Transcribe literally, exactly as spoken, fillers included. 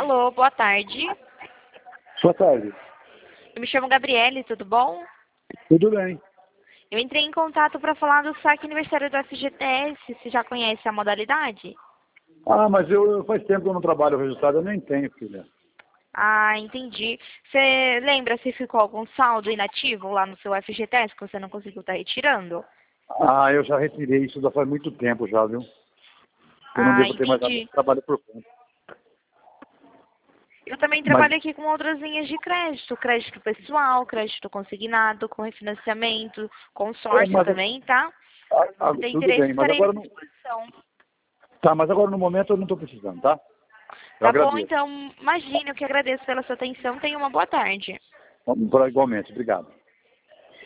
Alô, boa tarde. Boa tarde. Eu me chamo Gabriele, tudo bom? Tudo bem. Eu entrei em contato para falar do saque aniversário do F G T S. Você já conhece a modalidade? Ah, mas eu, eu faz tempo que eu não trabalho registrado, eu nem tenho, filha. Ah, entendi. Você lembra se ficou algum saldo inativo lá no seu F G T S que você não conseguiu estar retirando? Ah, eu já retirei isso já faz muito tempo já, viu? Eu não Ah, devo ter mais nada de entendi. trabalho por conta. Eu também Mas, trabalho aqui com outras linhas de crédito, crédito pessoal, crédito consignado, com refinanciamento, é, consórcio mas também, tá? ah, ah, Se tem tudo interesse, bem, mas estarei à agora não. disposição. Tá, mas agora no momento eu não estou precisando, tá? Eu Tá bom, agradeço. então, imagina, eu que agradeço pela sua atenção. Tenha uma boa tarde. Igualmente, obrigado.